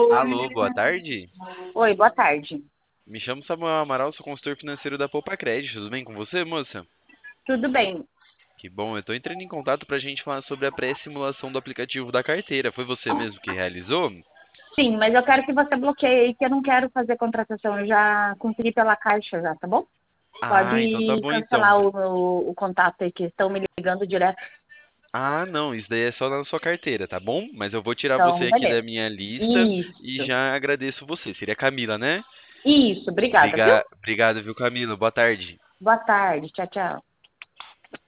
Alô, boa tarde. Oi, boa tarde. Me chamo Samuel Amaral, sou consultor financeiro da Poupa Crédito. Tudo bem com você, moça? Tudo bem? Que bom, eu tô entrando em contato pra gente falar sobre a pré-simulação do aplicativo da carteira. Foi você mesmo que realizou? Sim, mas eu quero que você bloqueie aí, que eu não quero fazer contratação. Eu já consegui pela Caixa já, tá bom? Ah, então tá Pode bom então. cancelar o contato aí, que estão me ligando direto. Ah, não, isso daí é só na sua carteira, tá bom? Mas eu vou tirar você Então, aqui da beleza. minha lista e Isso. já agradeço você. Seria Camila, né? Isso, obrigada, viu? Obrigado, viu, Camila? Boa tarde. Boa tarde. Tchau, tchau.